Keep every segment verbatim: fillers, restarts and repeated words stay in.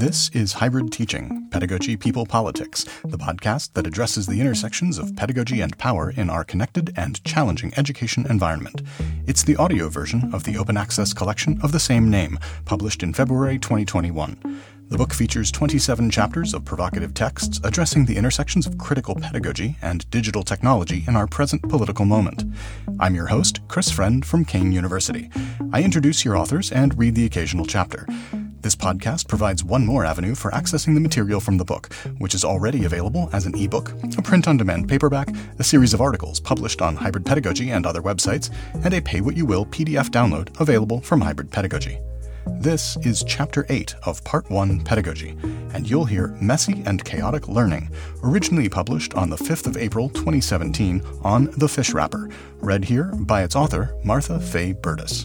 This is Hybrid Teaching, Pedagogy, People, Politics, the podcast that addresses the intersections of pedagogy and power in our connected and challenging education environment. It's the audio version of the open access collection of the same name, published in February twenty twenty-one. The book features twenty-seven chapters of provocative texts addressing the intersections of critical pedagogy and digital technology in our present political moment. I'm your host, Chris Friend from Kean University. I introduce your authors and read the occasional chapter. This podcast provides one more avenue for accessing the material from the book, which is already available as an ebook, a print-on-demand paperback, a series of articles published on Hybrid Pedagogy and other websites, and a pay-what-you-will P D F download available from Hybrid Pedagogy. This is Chapter eight of Part one, Pedagogy, and you'll hear Messy and Chaotic Learning, originally published on the fifth of April twenty seventeen on The Fish Wrapper, read here by its author, Martha Faye Burtis.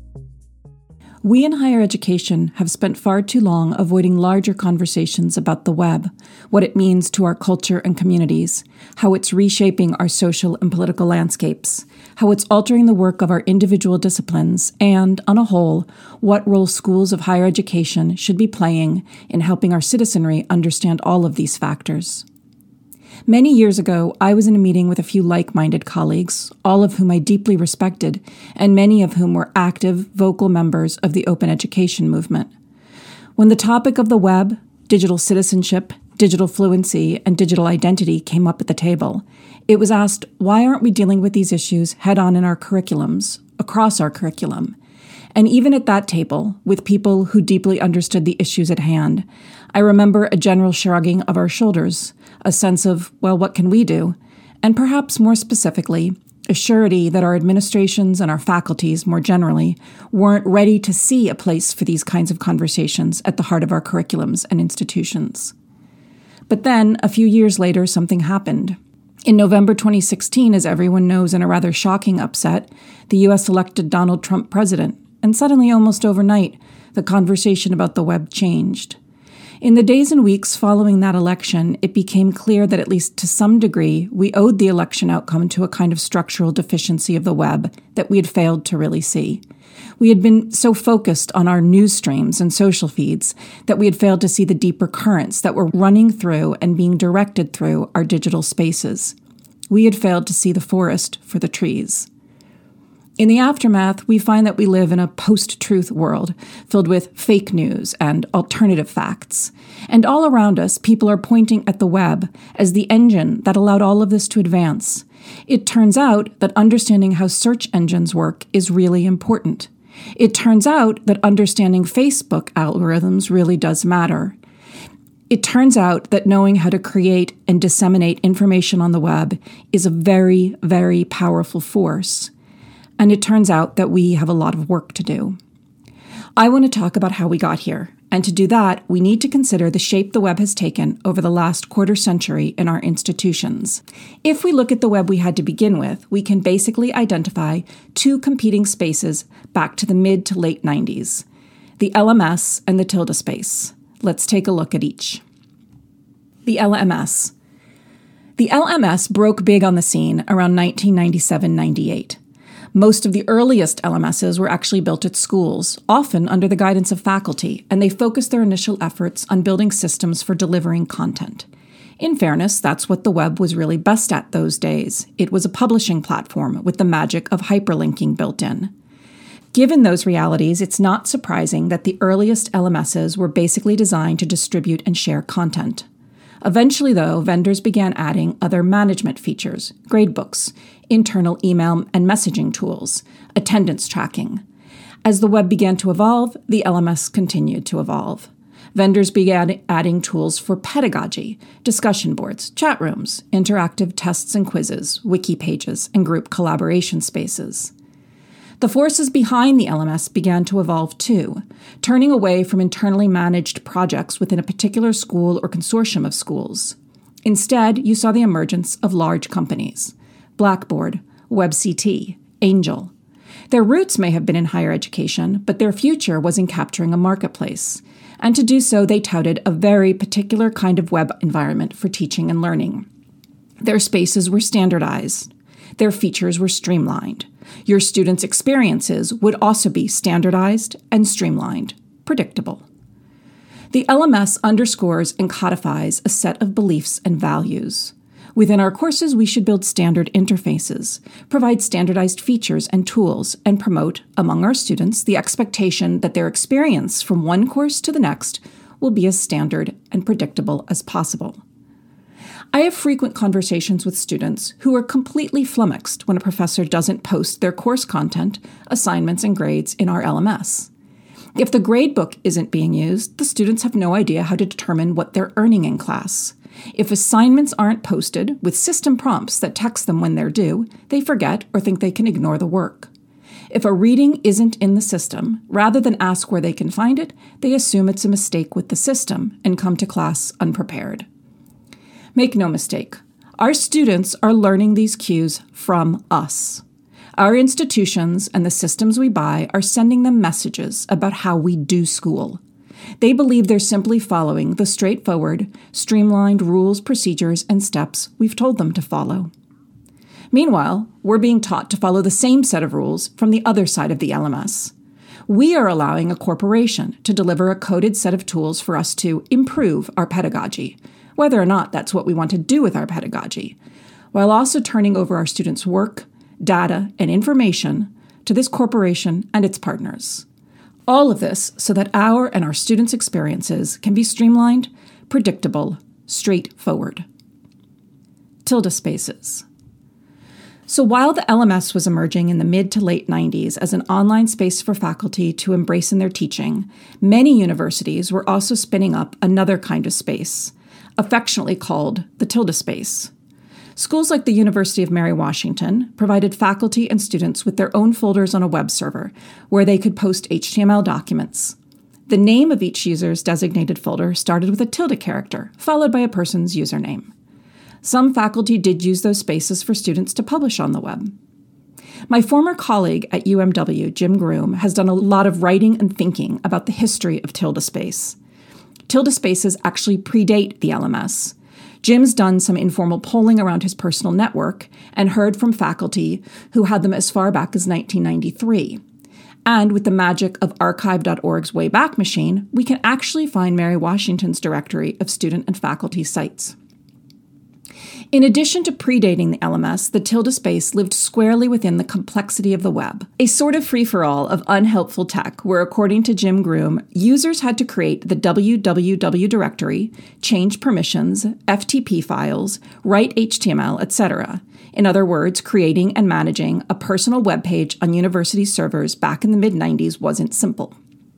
We in higher education have spent far too long avoiding larger conversations about the web, what it means to our culture and communities, how it's reshaping our social and political landscapes, how it's altering the work of our individual disciplines, and, on a whole, what role schools of higher education should be playing in helping our citizenry understand all of these factors. Many years ago, I was in a meeting with a few like-minded colleagues, all of whom I deeply respected, and many of whom were active, vocal members of the open education movement. When the topic of the web, digital citizenship, digital fluency, and digital identity came up at the table, it was asked, why aren't we dealing with these issues head-on in our curriculums, across our curriculum? And even at that table, with people who deeply understood the issues at hand, I remember a general shrugging of our shoulders, a sense of, well, what can we do? And perhaps more specifically, a surety that our administrations and our faculties, more generally, weren't ready to see a place for these kinds of conversations at the heart of our curriculums and institutions. But then, a few years later, something happened. In November twenty sixteen, as everyone knows in a rather shocking upset, the U S elected Donald Trump president, and suddenly, almost overnight, the conversation about the web changed. In the days and weeks following that election, it became clear that at least to some degree, we owed the election outcome to a kind of structural deficiency of the web that we had failed to really see. We had been so focused on our news streams and social feeds that we had failed to see the deeper currents that were running through and being directed through our digital spaces. We had failed to see the forest for the trees. In the aftermath, we find that we live in a post-truth world filled with fake news and alternative facts. And all around us, people are pointing at the web as the engine that allowed all of this to advance. It turns out that understanding how search engines work is really important. It turns out that understanding Facebook algorithms really does matter. It turns out that knowing how to create and disseminate information on the web is a very, very powerful force. And it turns out that we have a lot of work to do. I want to talk about how we got here, and to do that, we need to consider the shape the web has taken over the last quarter century in our institutions. If we look at the web we had to begin with, we can basically identify two competing spaces back to the mid to late nineties, the L M S and the tilde space. Let's take a look at each. The L M S. The L M S broke big on the scene around nineteen ninety-seven ninety-eight. Most of the earliest L M Ss were actually built at schools, often under the guidance of faculty, and they focused their initial efforts on building systems for delivering content. In fairness, that's what the web was really best at those days. It was a publishing platform with the magic of hyperlinking built in. Given those realities, it's not surprising that the earliest L M Ss were basically designed to distribute and share content. Eventually, though, vendors began adding other management features, gradebooks, internal email and messaging tools, attendance tracking. As the web began to evolve, the L M S continued to evolve. Vendors began adding tools for pedagogy, discussion boards, chat rooms, interactive tests and quizzes, wiki pages, and group collaboration spaces. The forces behind the L M S began to evolve too, turning away from internally managed projects within a particular school or consortium of schools. Instead, you saw the emergence of large companies: Blackboard, WebCT, Angel. Their roots may have been in higher education, but their future was in capturing a marketplace. And to do so, they touted a very particular kind of web environment for teaching and learning. Their spaces were standardized. Their features were streamlined. Your students' experiences would also be standardized and streamlined, predictable. The L M S underscores and codifies a set of beliefs and values. Within our courses, we should build standard interfaces, provide standardized features and tools, and promote, among our students, the expectation that their experience from one course to the next will be as standard and predictable as possible. I have frequent conversations with students who are completely flummoxed when a professor doesn't post their course content, assignments, and grades in our L M S. If the gradebook isn't being used, the students have no idea how to determine what they're earning in class. If assignments aren't posted with system prompts that text them when they're due, they forget or think they can ignore the work. If a reading isn't in the system, rather than ask where they can find it, they assume it's a mistake with the system and come to class unprepared. Make no mistake, our students are learning these cues from us. Our institutions and the systems we buy are sending them messages about how we do school. They believe they're simply following the straightforward, streamlined rules, procedures, and steps we've told them to follow. Meanwhile, we're being taught to follow the same set of rules from the other side of the L M S. We are allowing a corporation to deliver a coded set of tools for us to improve our pedagogy, whether or not that's what we want to do with our pedagogy, while also turning over our students' work, data, and information to this corporation and its partners. All of this so that our and our students' experiences can be streamlined, predictable, straightforward. Tilde spaces. So while the L M S was emerging in the mid to late nineties as an online space for faculty to embrace in their teaching, many universities were also spinning up another kind of space, affectionately called the tilde space. Schools like the University of Mary Washington provided faculty and students with their own folders on a web server where they could post H T M L documents. The name of each user's designated folder started with a tilde character, followed by a person's username. Some faculty did use those spaces for students to publish on the web. My former colleague at U M W, Jim Groom, has done a lot of writing and thinking about the history of tilde space. Tilde spaces actually predate the L M S. Jim's done some informal polling around his personal network and heard from faculty who had them as far back as nineteen ninety-three. And with the magic of archive dot org's Wayback Machine, we can actually find Mary Washington's directory of student and faculty sites. In addition to predating the L M S, the tilde space lived squarely within the complexity of the web, a sort of free-for-all of unhelpful tech where, according to Jim Groom, users had to create the W W W directory, change permissions, F T P files, write H T M L, et cetera. In other words, creating and managing a personal web page on university servers back in the mid nineties wasn't simple.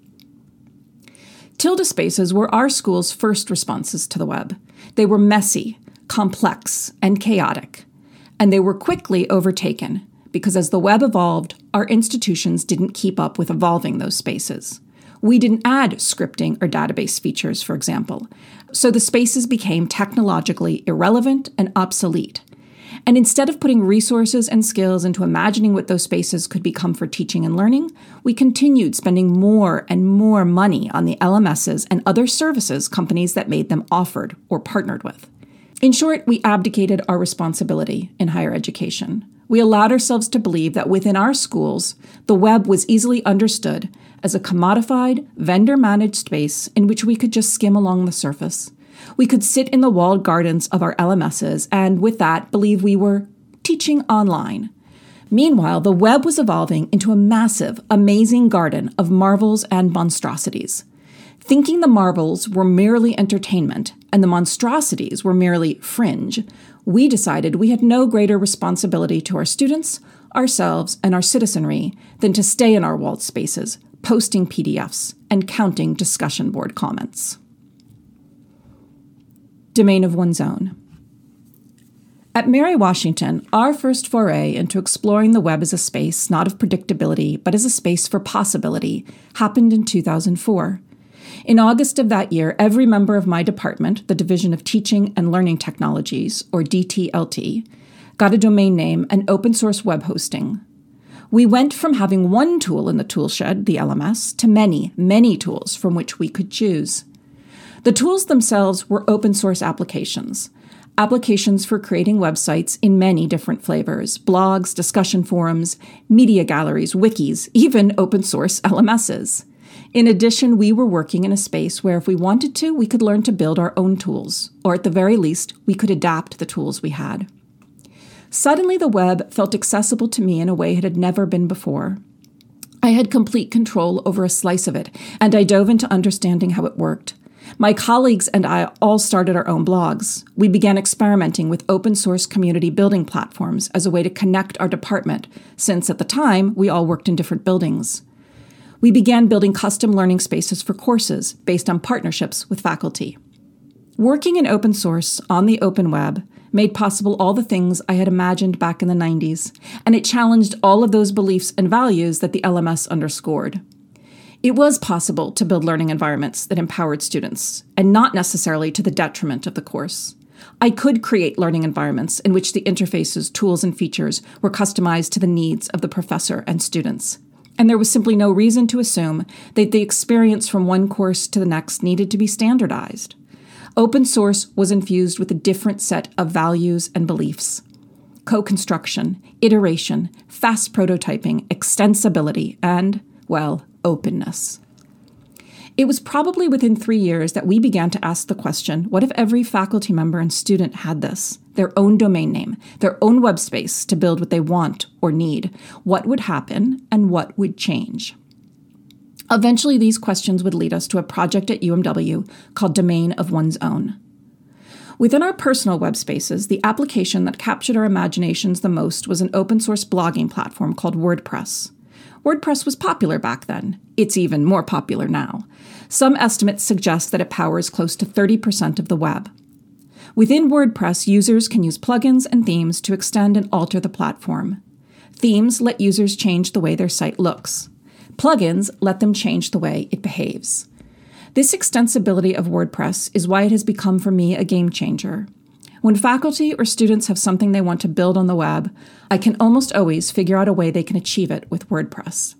Tilde spaces were our school's first responses to the web. They were messy, complex, and chaotic, and they were quickly overtaken because as the web evolved, our institutions didn't keep up with evolving those spaces. We didn't add scripting or database features, for example, so the spaces became technologically irrelevant and obsolete. And instead of putting resources and skills into imagining what those spaces could become for teaching and learning, we continued spending more and more money on the L M Ss and other services companies that made them offered or partnered with. In short, we abdicated our responsibility in higher education. We allowed ourselves to believe that within our schools, the web was easily understood as a commodified, vendor-managed space in which we could just skim along the surface. We could sit in the walled gardens of our L M Ss and, with that, believe we were teaching online. Meanwhile, the web was evolving into a massive, amazing garden of marvels and monstrosities. Thinking the marvels were merely entertainment and the monstrosities were merely fringe, we decided we had no greater responsibility to our students, ourselves, and our citizenry than to stay in our walled spaces, posting P D Fs and counting discussion board comments. Domain of one's own. At Mary Washington, our first foray into exploring the web as a space not of predictability but as a space for possibility happened in two thousand four. In August of that year, every member of my department, the Division of Teaching and Learning Technologies, or D T L T, got a domain name and open source web hosting. We went from having one tool in the toolshed, the L M S, to many, many tools from which we could choose. The tools themselves were open source applications, applications for creating websites in many different flavors, blogs, discussion forums, media galleries, wikis, even open source L M Ss. In addition, we were working in a space where if we wanted to, we could learn to build our own tools, or at the very least, we could adapt the tools we had. Suddenly, the web felt accessible to me in a way it had never been before. I had complete control over a slice of it, and I dove into understanding how it worked. My colleagues and I all started our own blogs. We began experimenting with open source community building platforms as a way to connect our department, since at the time, we all worked in different buildings. We began building custom learning spaces for courses based on partnerships with faculty. Working in open source on the open web made possible all the things I had imagined back in the nineties, and it challenged all of those beliefs and values that the L M S underscored. It was possible to build learning environments that empowered students, and not necessarily to the detriment of the course. I could create learning environments in which the interfaces, tools, and features were customized to the needs of the professor and students. And there was simply no reason to assume that the experience from one course to the next needed to be standardized. Open source was infused with a different set of values and beliefs. Co-construction, iteration, fast prototyping, extensibility, and, well, openness. It was probably within three years that we began to ask the question, what if every faculty member and student had this, their own domain name, their own web space to build what they want or need? What would happen and what would change? Eventually, these questions would lead us to a project at U M W called Domain of One's Own. Within our personal web spaces, the application that captured our imaginations the most was an open source blogging platform called WordPress. WordPress was popular back then. It's even more popular now. Some estimates suggest that it powers close to thirty percent of the web. Within WordPress, users can use plugins and themes to extend and alter the platform. Themes let users change the way their site looks. Plugins let them change the way it behaves. This extensibility of WordPress is why it has become for me a game changer. When faculty or students have something they want to build on the web, I can almost always figure out a way they can achieve it with WordPress.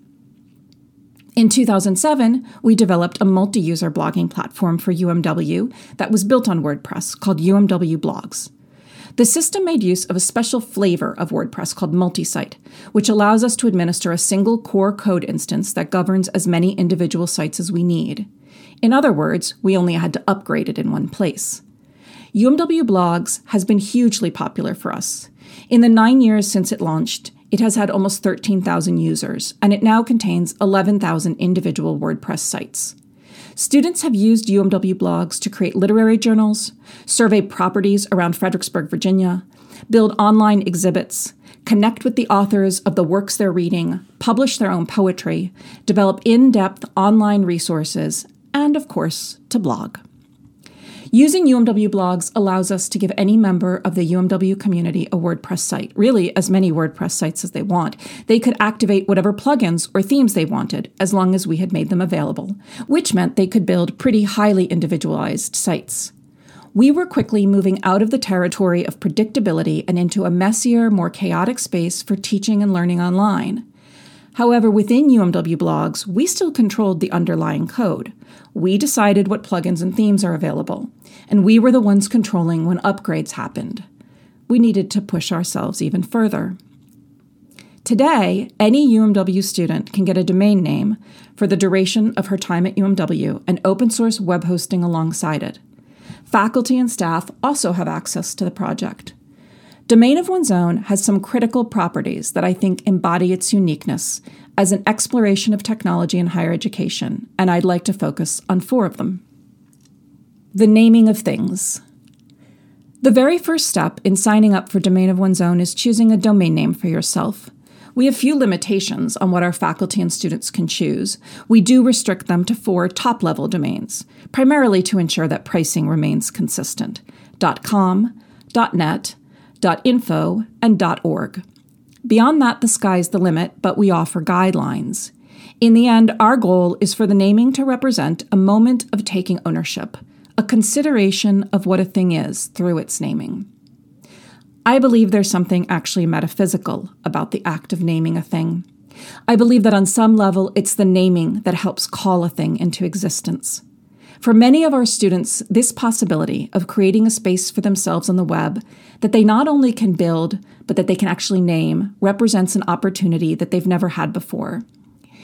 In two thousand seven, we developed a multi-user blogging platform for U M W that was built on WordPress called U M W Blogs. The system made use of a special flavor of WordPress called multi-site, which allows us to administer a single core code instance that governs as many individual sites as we need. In other words, we only had to upgrade it in one place. U M W Blogs has been hugely popular for us. In the nine years since it launched, it has had almost thirteen thousand users, and it now contains eleven thousand individual WordPress sites. Students have used U M W Blogs to create literary journals, survey properties around Fredericksburg, Virginia, build online exhibits, connect with the authors of the works they're reading, publish their own poetry, develop in-depth online resources, and, of course, to blog. Using U M W Blogs allows us to give any member of the U M W community a WordPress site, really as many WordPress sites as they want. They could activate whatever plugins or themes they wanted, as long as we had made them available, which meant they could build pretty highly individualized sites. We were quickly moving out of the territory of predictability and into a messier, more chaotic space for teaching and learning online. However, within U M W Blogs, we still controlled the underlying code. We decided what plugins and themes are available, and we were the ones controlling when upgrades happened. We needed to push ourselves even further. Today, any U M W student can get a domain name for the duration of her time at U M W and open source web hosting alongside it. Faculty and staff also have access to the project. Domain of One's Own has some critical properties that I think embody its uniqueness as an exploration of technology in higher education, and I'd like to focus on four of them. The naming of things. The very first step in signing up for Domain of One's Own is choosing a domain name for yourself. We have few limitations on what our faculty and students can choose. We do restrict them to four top-level domains, primarily to ensure that pricing remains consistent: .com, .net, .info, and .org. Beyond that, the sky's the limit, but we offer guidelines. In the end, our goal is for the naming to represent a moment of taking ownership, a consideration of what a thing is through its naming. I believe there's something actually metaphysical about the act of naming a thing. I believe that on some level, it's the naming that helps call a thing into existence. For many of our students, this possibility of creating a space for themselves on the web that they not only can build, but that they can actually name, represents an opportunity that they've never had before.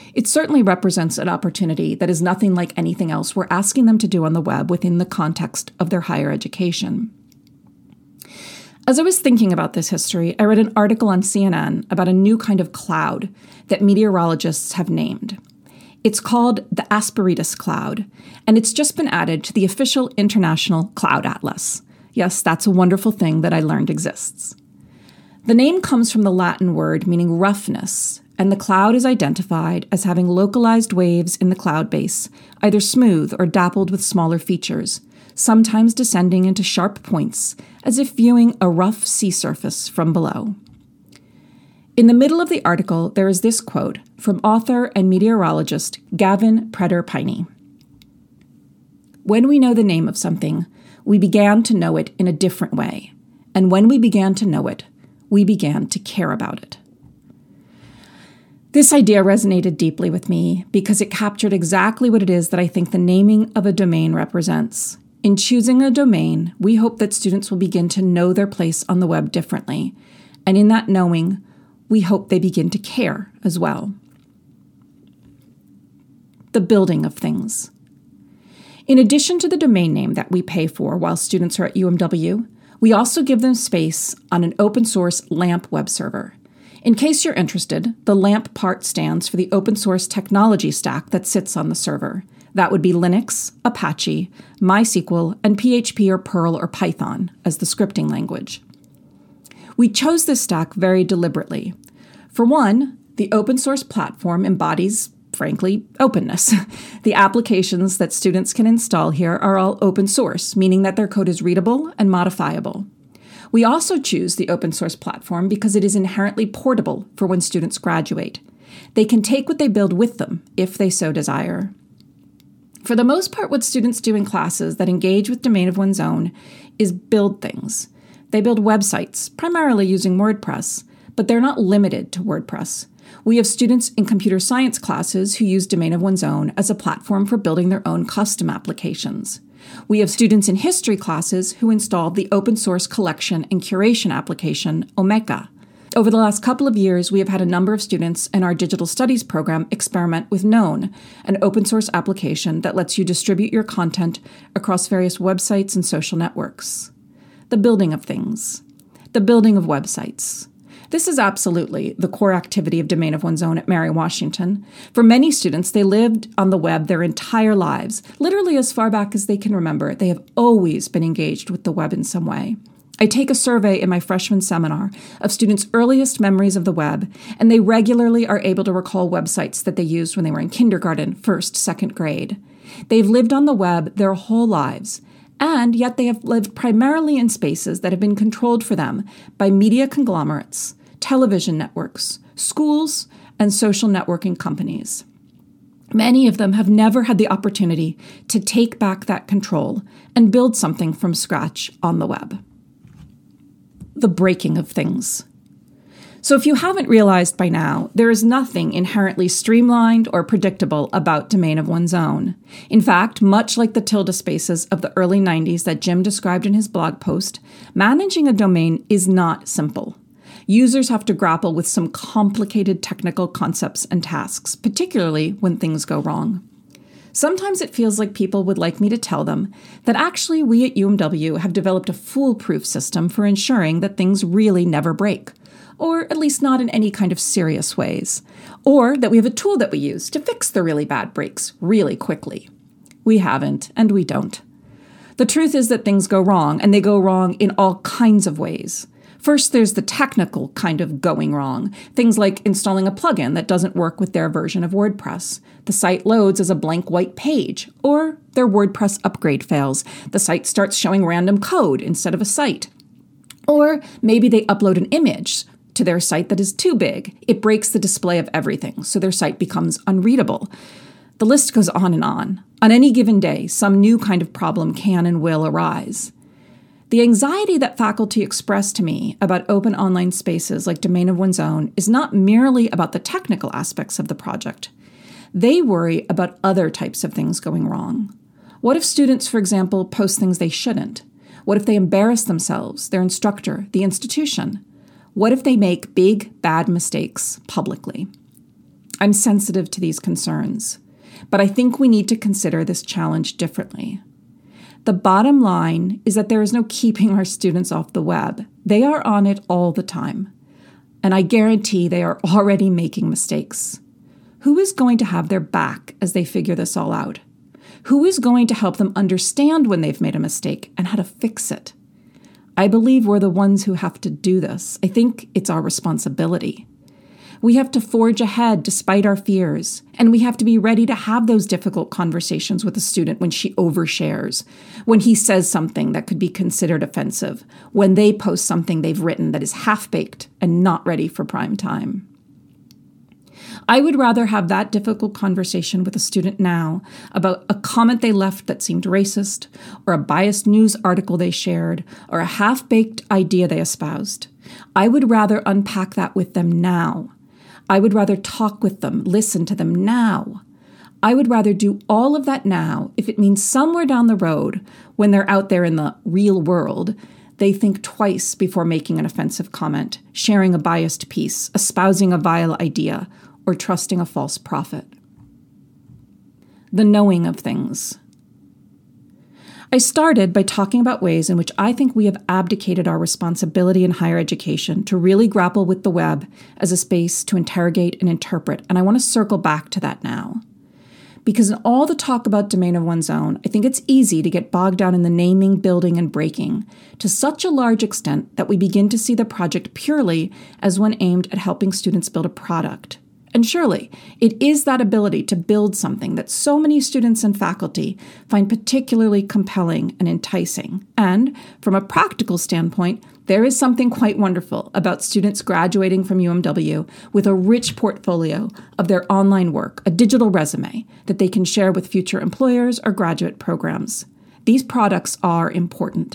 It certainly represents an opportunity that is nothing like anything else we're asking them to do on the web within the context of their higher education. As I was thinking about this history, I read an article on C N N about a new kind of cloud that meteorologists have named. It's called the Asperitas Cloud, and it's just been added to the official International Cloud Atlas. Yes, that's a wonderful thing that I learned exists. The name comes from the Latin word meaning roughness, and the cloud is identified as having localized waves in the cloud base, either smooth or dappled with smaller features, sometimes descending into sharp points, as if viewing a rough sea surface from below. In the middle of the article, there is this quote from author and meteorologist Gavin Preder-Piney. "When we know the name of something, we began to know it in a different way. And when we began to know it, we began to care about it." This idea resonated deeply with me because it captured exactly what it is that I think the naming of a domain represents. In choosing a domain, we hope that students will begin to know their place on the web differently. And in that knowing, we hope they begin to care as well. The building of things. In addition to the domain name that we pay for while students are at U M W, we also give them space on an open source LAMP web server. In case you're interested, the LAMP part stands for the open source technology stack that sits on the server. That would be Linux, Apache, MySQL, and P H P or Perl or Python as the scripting language. We chose this stack very deliberately. For one, the open source platform embodies, frankly, openness. The applications that students can install here are all open source, meaning that their code is readable and modifiable. We also choose the open source platform because it is inherently portable for when students graduate. They can take what they build with them, if they so desire. For the most part, what students do in classes that engage with Domain of One's Own is build things. They build websites, primarily using WordPress, but they're not limited to WordPress. We have students in computer science classes who use Domain of One's Own as a platform for building their own custom applications. We have students in history classes who installed the open source collection and curation application, Omeka. Over the last couple of years, we have had a number of students in our digital studies program experiment with Known, an open source application that lets you distribute your content across various websites and social networks. The building of things. The building of websites. This is absolutely the core activity of Domain of One's Own at Mary Washington. For many students, they lived on the web their entire lives. Literally as far back as they can remember, they have always been engaged with the web in some way. I take a survey in my freshman seminar of students' earliest memories of the web, and they regularly are able to recall websites that they used when they were in kindergarten, first, second grade. They've lived on the web their whole lives, and yet they have lived primarily in spaces that have been controlled for them by media conglomerates, television networks, schools, and social networking companies. Many of them have never had the opportunity to take back that control and build something from scratch on the web. The breaking of things. So if you haven't realized by now, there is nothing inherently streamlined or predictable about Domain of One's Own. In fact, much like the tilde spaces of the early nineties that Jim described in his blog post, managing a domain is not simple. Users have to grapple with some complicated technical concepts and tasks, particularly when things go wrong. Sometimes it feels like people would like me to tell them that actually we at U M W have developed a foolproof system for ensuring that things really never break, or at least not in any kind of serious ways, or that we have a tool that we use to fix the really bad breaks really quickly. We haven't, and we don't. The truth is that things go wrong, and they go wrong in all kinds of ways. First, there's the technical kind of going wrong. Things like installing a plugin that doesn't work with their version of WordPress. The site loads as a blank white page, or their WordPress upgrade fails. The site starts showing random code instead of a site. Or maybe they upload an image to their site that is too big. It breaks the display of everything, so their site becomes unreadable. The list goes on and on. On any given day, some new kind of problem can and will arise. The anxiety that faculty express to me about open online spaces like Domain of One's Own is not merely about the technical aspects of the project. They worry about other types of things going wrong. What if students, for example, post things they shouldn't? What if they embarrass themselves, their instructor, the institution? What if they make big, bad mistakes publicly? I'm sensitive to these concerns, but I think we need to consider this challenge differently. The bottom line is that there is no keeping our students off the web. They are on it all the time, and I guarantee they are already making mistakes. Who is going to have their back as they figure this all out? Who is going to help them understand when they've made a mistake and how to fix it? I believe we're the ones who have to do this. I think it's our responsibility. We have to forge ahead despite our fears, and we have to be ready to have those difficult conversations with a student when she overshares, when he says something that could be considered offensive, when they post something they've written that is half-baked and not ready for prime time. I would rather have that difficult conversation with a student now about a comment they left that seemed racist, or a biased news article they shared, or a half-baked idea they espoused. I would rather unpack that with them now. I would rather talk with them, listen to them now. I would rather do all of that now if it means somewhere down the road, when they're out there in the real world, they think twice before making an offensive comment, sharing a biased piece, espousing a vile idea, or trusting a false prophet. The knowing of things. I started by talking about ways in which I think we have abdicated our responsibility in higher education to really grapple with the web as a space to interrogate and interpret, and I want to circle back to that now. Because in all the talk about domain of one's own, I think it's easy to get bogged down in the naming, building, and breaking to such a large extent that we begin to see the project purely as one aimed at helping students build a product. And surely, it is that ability to build something that so many students and faculty find particularly compelling and enticing. And from a practical standpoint, there is something quite wonderful about students graduating from U M W with a rich portfolio of their online work, a digital resume that they can share with future employers or graduate programs. These products are important.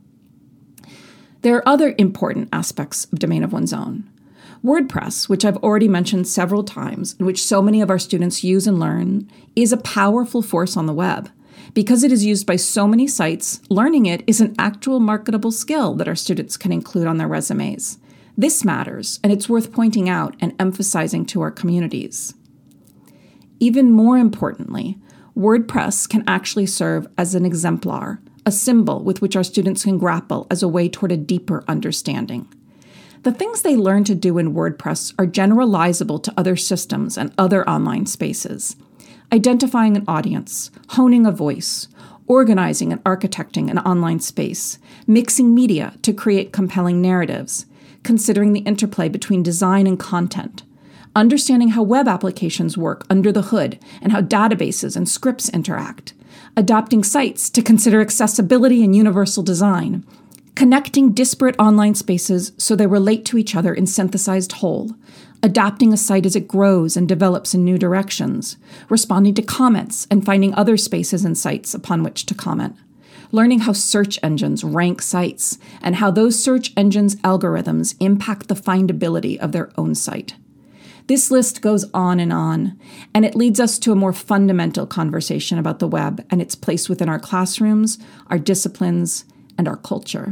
There are other important aspects of domain of one's own. WordPress, which I've already mentioned several times, and which so many of our students use and learn, is a powerful force on the web. Because it is used by so many sites, learning it is an actual marketable skill that our students can include on their resumes. This matters, and it's worth pointing out and emphasizing to our communities. Even more importantly, WordPress can actually serve as an exemplar, a symbol with which our students can grapple as a way toward a deeper understanding. The things they learn to do in WordPress are generalizable to other systems and other online spaces. Identifying an audience, honing a voice, organizing and architecting an online space, mixing media to create compelling narratives, considering the interplay between design and content, understanding how web applications work under the hood and how databases and scripts interact, adapting sites to consider accessibility and universal design, connecting disparate online spaces so they relate to each other in synthesized whole, adapting a site as it grows and develops in new directions, responding to comments and finding other spaces and sites upon which to comment, learning how search engines rank sites and how those search engines' algorithms impact the findability of their own site. This list goes on and on, and it leads us to a more fundamental conversation about the web and its place within our classrooms, our disciplines, and our culture.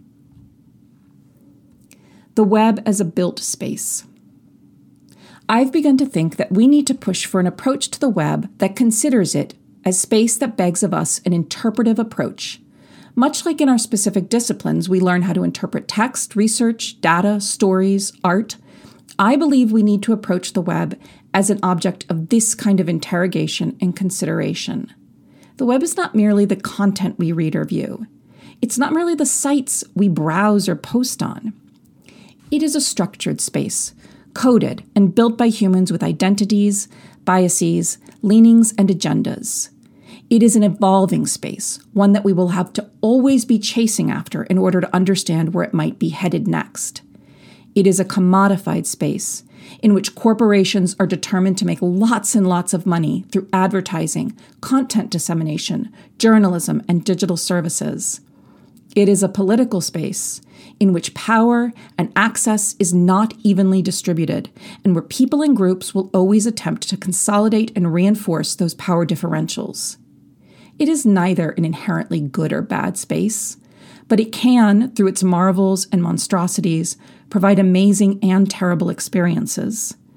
The web as a built space. I've begun to think that we need to push for an approach to the web that considers it as space that begs of us an interpretive approach. Much like in our specific disciplines, we learn how to interpret text, research, data, stories, art. I believe we need to approach the web as an object of this kind of interrogation and consideration. The web is not merely the content we read or view. It's not merely the sites we browse or post on. It is a structured space, coded and built by humans with identities, biases, leanings, and agendas. It is an evolving space, one that we will have to always be chasing after in order to understand where it might be headed next. It is a commodified space in which corporations are determined to make lots and lots of money through advertising, content dissemination, journalism, and digital services. It is a political space in which power and access is not evenly distributed, and where people and groups will always attempt to consolidate and reinforce those power differentials. It is neither an inherently good or bad space, but it can, through its marvels and monstrosities, provide amazing and terrible experiences.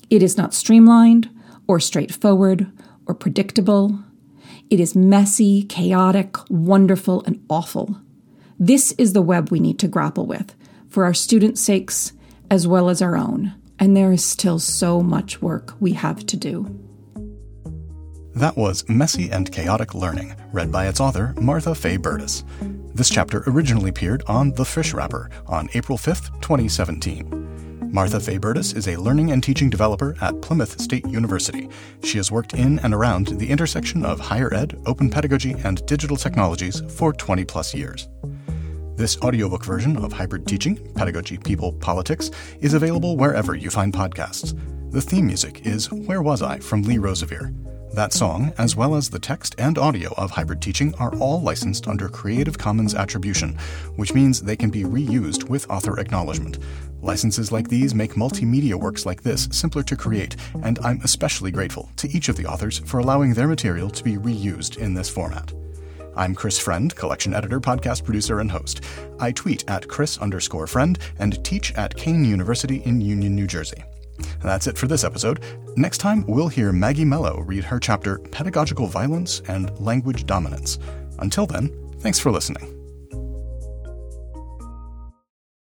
It is not streamlined or straightforward or predictable. It is messy, chaotic, wonderful, and awful. This is the web we need to grapple with, for our students' sakes as well as our own. And there is still so much work we have to do. That was Messy and Chaotic Learning, read by its author, Martha Faye Burtis. This chapter originally appeared on The Fish Wrapper on April fifth, twenty seventeen. Martha Faye Burtis is a learning and teaching developer at Plymouth State University. She has worked in and around the intersection of higher ed, open pedagogy, and digital technologies for twenty plus years. This audiobook version of Hybrid Teaching, Pedagogy, People, Politics is available wherever you find podcasts. The theme music is Where Was I? From Lee Rosevere. That song, as well as the text and audio of Hybrid Teaching, are all licensed under Creative Commons Attribution, which means they can be reused with author acknowledgement. Licenses like these make multimedia works like this simpler to create, and I'm especially grateful to each of the authors for allowing their material to be reused in this format. I'm Chris Friend, collection editor, podcast producer, and host. I tweet at Chris underscore Friend and teach at Kane University in Union, New Jersey. That's it for this episode. Next time, we'll hear Maggie Mello read her chapter, Pedagogical Violence and Language Dominance. Until then, thanks for listening.